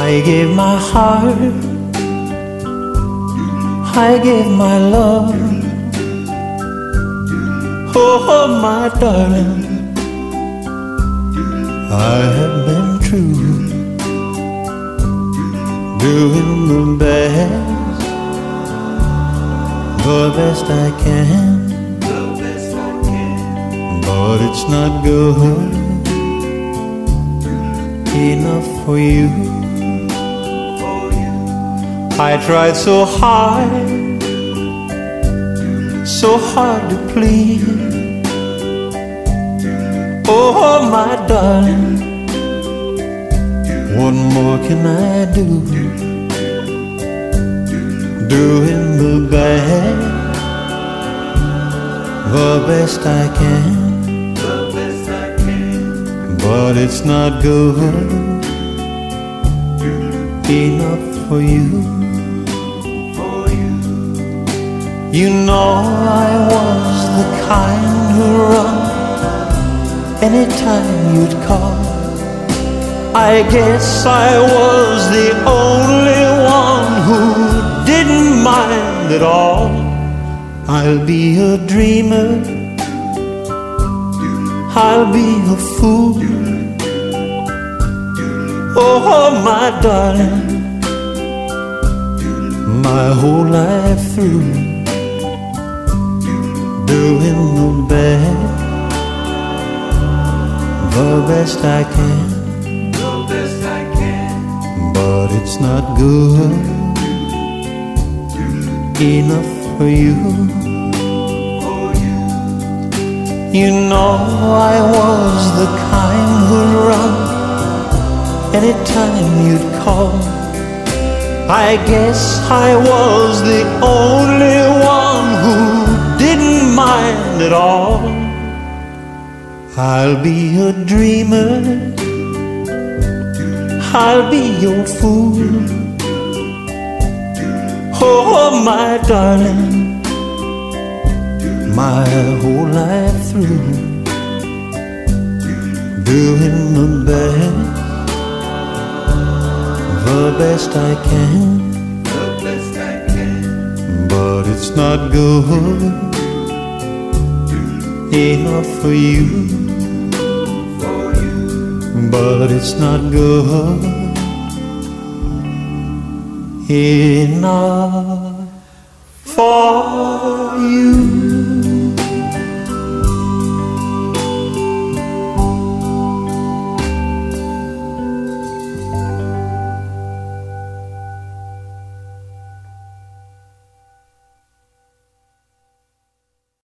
I gave my heart, I gave my love. Oh, my darling, I have been true, doing the best I can, but it's not good enough for you. I tried so hard to please. Oh, my darling, what more can I do? Doing the best I can, but it's not good enough for you. You know I was the kind who run anytime you'd call. I guess I was the only one who didn't mind at all. I'll be a dreamer, I'll be a fool. Oh, my darling, my whole life through, doing the best I can, but it's not good enough for you. You know I was the kind who'd run anytime you'd call. I guess I was the only one who didn't mind at all. I'll be a dreamer, I'll be your fool. Oh, my darling, my whole life through, doing the best I can, but it's not good enough for you. But it's not good enough